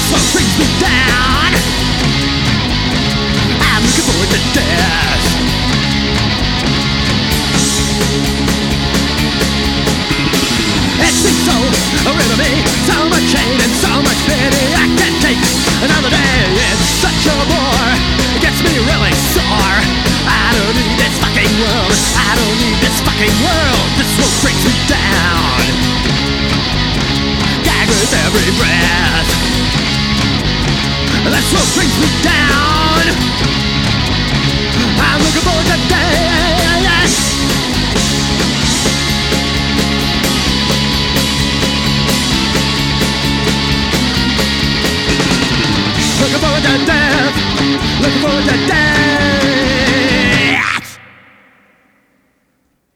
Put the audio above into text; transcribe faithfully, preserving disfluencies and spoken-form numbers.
smoke brings me down. I'm looking forward to death. It seems so real to me, so much pain and so much pity. I can't take another day, it's such a bore. It gets me really sore. I don't need this fucking world, I don't need this fucking world. This smoke brings me down. Gag with every breath. This smoke brings me down. I'm looking forward to death. Looking forward to death. Looking forward to death.